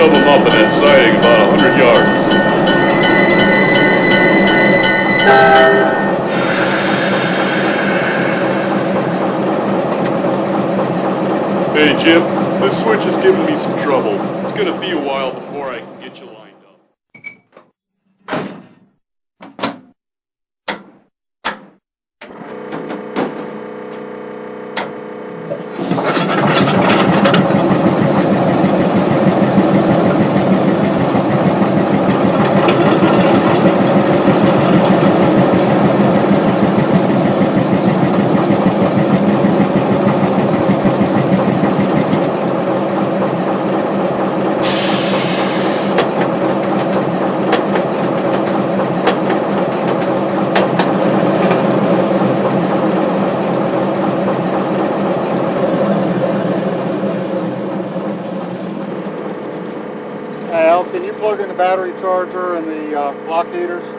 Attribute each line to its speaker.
Speaker 1: shove them up in that siding about 100 yards. Hey Jim, this switch is giving me some trouble. It's gonna be a while before I can get you lined up.
Speaker 2: Al, can you plug in the battery charger and the block heaters?